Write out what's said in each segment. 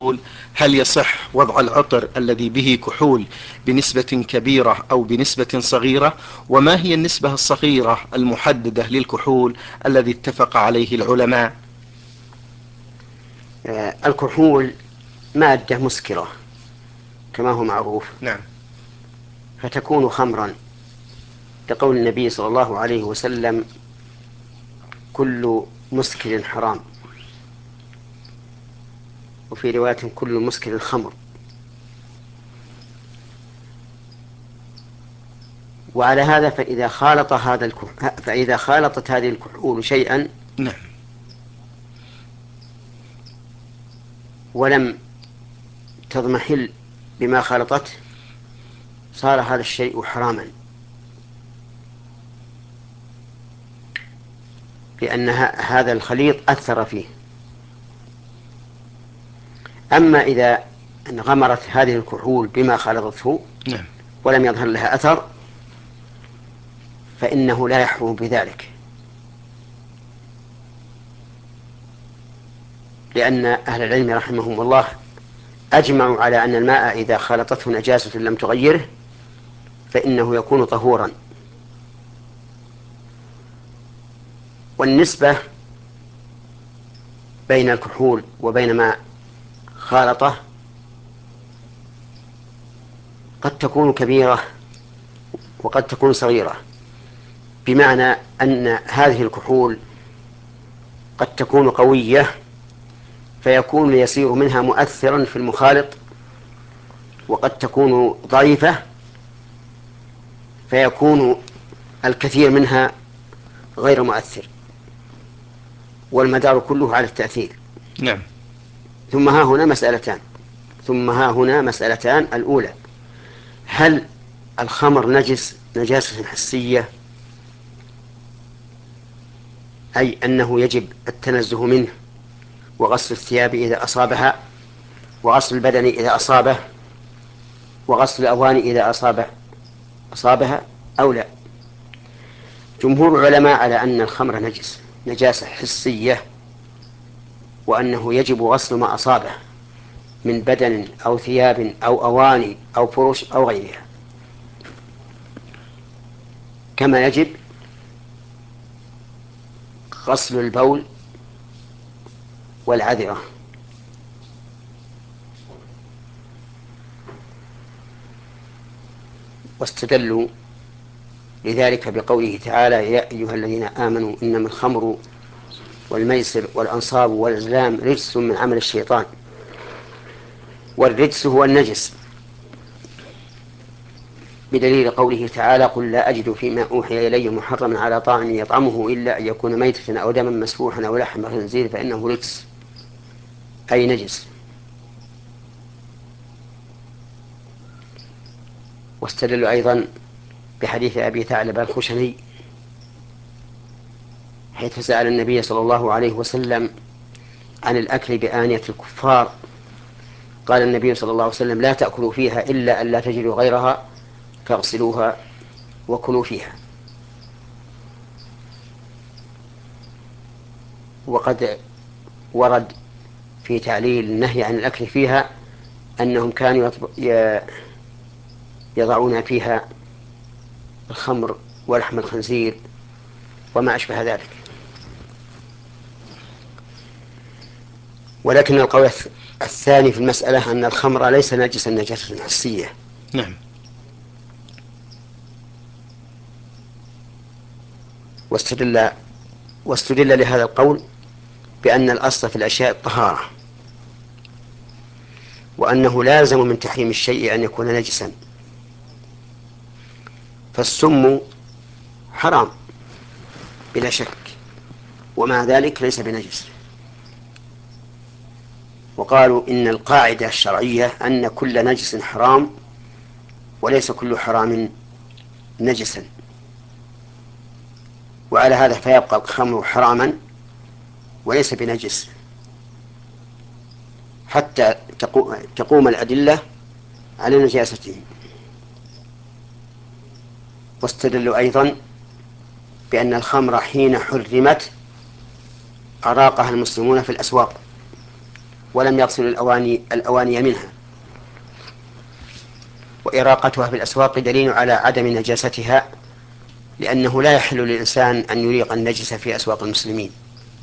هل يصح وضع العطر الذي به كحول بنسبة كبيرة أو بنسبة صغيرة؟ وما هي النسبة الصغيرة المحددة للكحول الذي اتفق عليه العلماء؟ الكحول مادة مسكرة كما هو معروف، نعم. فتكون خمرا، لقول النبي صلى الله عليه وسلم: كل مسكر حرام، وفي رواية: كل مسكر خمر. وعلى هذا فإذا خالطت هذه الكحول شيئا نعم. ولم تضمحل بما خالطته، صار هذا الشيء حراما، لأن هذا الخليط أثر فيه. أما إذا انغمرت هذه الكحول بما خالطته نعم. ولم يظهر لها أثر، فإنه لا يحرم بذلك، لأن أهل العلم رحمهم الله أجمعوا على أن الماء إذا خالطته نجاسة لم تغيره فإنه يكون طهورا. والنسبة بين الكحول وبين ما خالطه قد تكون كبيرة وقد تكون صغيرة، بمعنى أن هذه الكحول قد تكون قوية فيكون يسير منها مؤثرا في المخالط، وقد تكون ضعيفة فيكون الكثير منها غير مؤثر، والمدار كله على التأثير. نعم. ثم ها هنا مسألتان. الأولى: هل الخمر نجاسة حسية، أي أنه يجب التنزه منه وغسل الثياب إذا أصابها، وغسل البدن إذا أصابه، وغسل الأواني إذا أصابها، أو لا؟ جمهور العلماء على أن الخمر نجاسة حسية، وأنه يجب غسل ما أصابه من بدن أو ثياب أو أواني أو فرش أو غيرها، كما يجب غسل البول والعذرة. واستدلوا لذلك بقوله تعالى: يا أيها الذين آمنوا إنما الخمر والميسر والأنصاب والأزلام رجس من عمل الشيطان. والرجس هو النجس، بدليل قوله تعالى: قل لا أجد فيما أوحي إلي محرما على طاعم يطعمه إلا أن يكون ميتة أو دما مسفوحا أو لحم خنزير فإنه رجس، أي نجس. واستدلوا أيضا بحديث أبي ثعلب الخشني حيث سأل النبي صلى الله عليه وسلم عن الأكل بآنية الكفار، قال النبي صلى الله عليه وسلم: لا تأكلوا فيها إلا أن لا تجدوا غيرها فاغسلوها وكلوا فيها. وقد ورد في تعليل النهي عن الأكل فيها أنهم كانوا يضعون فيها الخمر ولحم الخنزير وما أشبه ذلك. ولكن القول الثاني في المسألة أن الخمر ليس نجسا نجاسة حسية. نعم. واستدل لهذا القول بأن الأصل في الأشياء الطهارة، وأنه لازم من تحريم الشيء أن يكون نجسا. فالسم حرام بلا شك، ومع ذلك ليس بنجس. وقالوا إن القاعدة الشرعية أن كل نجس حرام وليس كل حرام نجسا، وعلى هذا فيبقى الخمر حراما وليس بنجس حتى تقوم الأدلة على نجاسته. واستدلوا أيضا بأن الخمر حين حرمت أراقها المسلمون في الأسواق، ولم يغسل الأواني منها. وإراقتها في الأسواق دليل على عدم نجاستها، لأنه لا يحل للإنسان أن يريق النجس في أسواق المسلمين،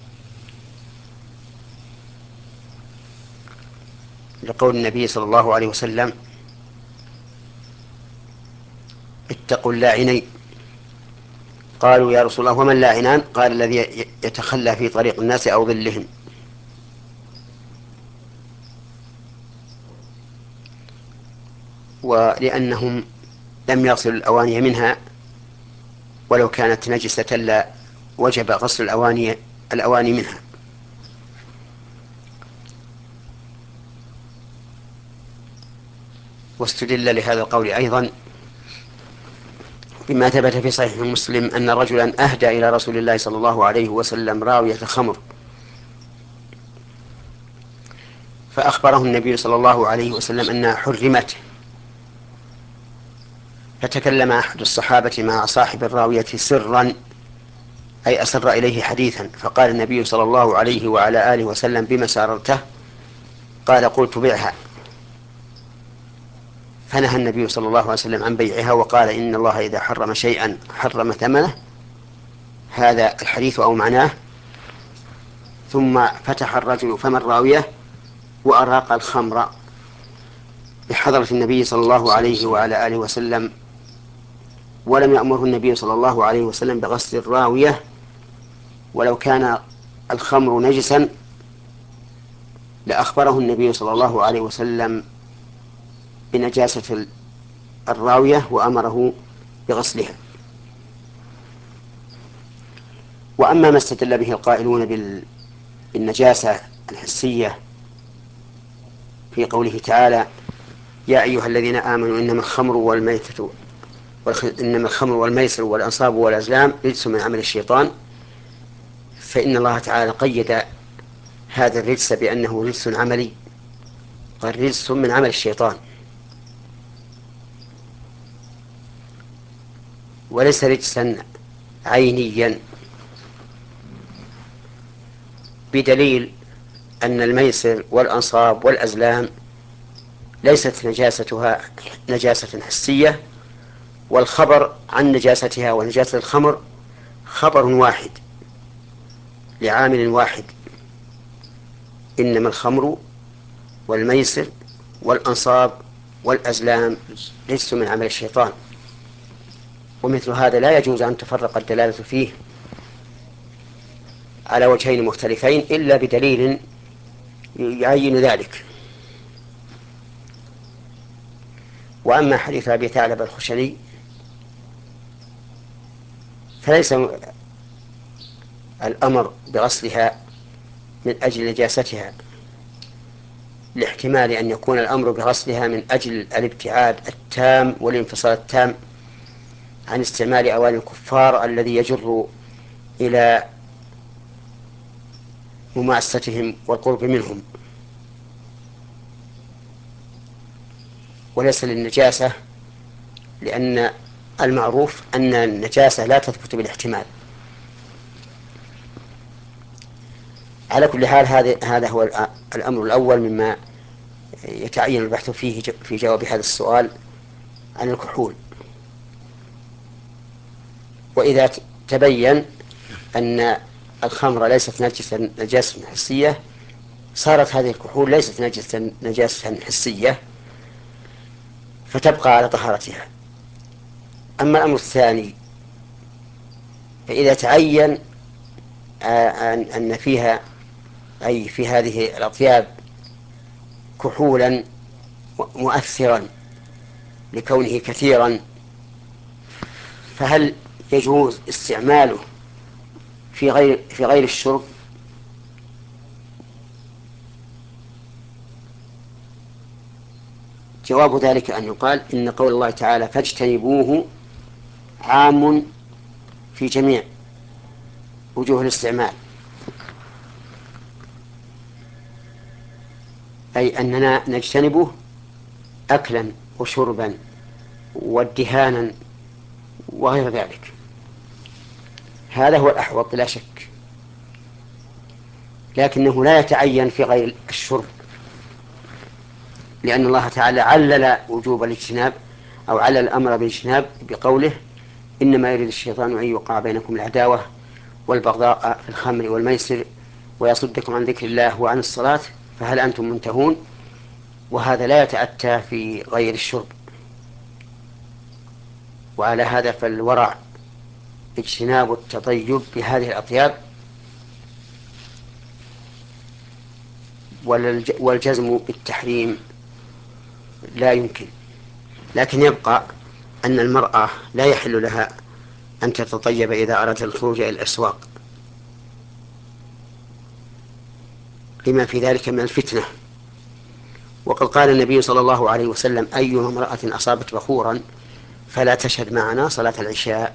لقول النبي صلى الله عليه وسلم: اتقوا اللاعنين. قالوا: يا رسول الله وما اللاعنان؟ قال: الذي يتخلى في طريق الناس أو ظلهم. ولأنهم لم يغسلوا الأواني منها، ولو كانت نجسة لا وجب غسل الأواني منها. واستدل لهذا القول أيضا بما ثبت في صحيح مسلم أن رجلا أهدى إلى رسول الله صلى الله عليه وسلم راوية خمر، فأخبره النبي صلى الله عليه وسلم أنها حرمت، فتكلم أحد الصحابة مع صاحب الراوية سرا، أي أسر إليه حديثا، فقال النبي صلى الله عليه وعلى آله وسلم: بما ساررته؟ قال: قلت بيعها. فنهى النبي صلى الله عليه وسلم عن بيعها، وقال: إن الله إذا حرم شيئا حرم ثمنه. هذا الحديث أو معناه. ثم فتح الرجل فم الراوية وأراق الخمر بحضرة النبي صلى الله عليه وعلى آله وسلم، ولم يأمره النبي صلى الله عليه وسلم بغسل الراوية، ولو كان الخمر نجسا لأخبره النبي صلى الله عليه وسلم بنجاسة الراوية وأمره بغسلها. وأما ما استدل به القائلون بالنجاسة الحسية في قوله تعالى: يا أيها الذين آمنوا إنما الخمر والميسر والأنصاب والأزلام رجس من عمل الشيطان، فإن الله تعالى قيد هذا الرجس بأنه رجس عملي، قال: رجس من عمل الشيطان، وليس رجسا عينيا، بدليل أن الميسر والأنصاب والأزلام ليست نجاستها نجاسة حسية، والخبر عن نجاستها ونجاسة الخمر خبر واحد لعامل واحد: إنما الخمر والميسر والأنصاب والأزلام رجس من عمل الشيطان. ومثل هذا لا يجوز أن تفرق الدلالة فيه على وجهين مختلفين إلا بدليل يعين ذلك. وأما حديث أبي ثعلبة الخشني فليس الأمر بغسلها من أجل نجاستها، لاحتمال أن يكون الأمر بغسلها من أجل الابتعاد التام والانفصال التام عن استعمال أواني الكفار الذي يجر إلى مماستهم والقرب منهم، وليس للنجاسة، لأن المعروف أن النجاسة لا تثبت بالاحتمال. على كل حال هذا هو الأمر الأول مما يتعين البحث فيه في جواب هذا السؤال عن الكحول. وإذا تبين أن الخمر ليست نجاسة حسية، صارت هذه الكحول ليست نجاسة حسية، فتبقى على طهارتها. أما الأمر الثاني، فإذا تعين أن فيها، أي في هذه الأطياب، كحولا مؤثرا لكونه كثيرا، فهل يجوز استعماله في غير الشرب؟ جواب ذلك أن يقال إن قول الله تعالى: فاجتنبوه عام في جميع وجوه الاستعمال، أي أننا نجتنبه أكلا وشربا وادهانا وغير ذلك. هذا هو الأحوط لا شك، لكنه لا يتعين في غير الشرب، لأن الله تعالى علل وجوب الاجتناب أو علل الأمر بالاجتناب بقوله إنما يريد الشيطان أن يوقع بينكم العداوة والبغضاء في الخمر والميسر ويصدكم عن ذكر الله وعن الصلاة فهل أنتم منتهون. وهذا لا يتأتى في غير الشرب. وعلى هذا فالورع اجتناب التطيب بهذه الأطياب، والجزم بالتحريم لا يمكن. لكن يبقى أن المرأة لا يحل لها أن تتطيب إذا أردت الخروج إلى الأسواق لما في ذلك من الفتنة. وقد قال النبي صلى الله عليه وسلم أي امرأة أصابت بخورا فلا تشهد معنا صلاة العشاء،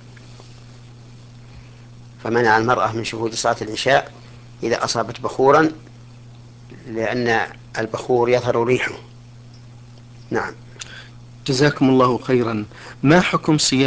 فمنع المرأة من شهود صلاة العشاء إذا أصابت بخورا لأن البخور يظهر ريحه. نعم. جزاكم الله خيرا. ما حكم صيام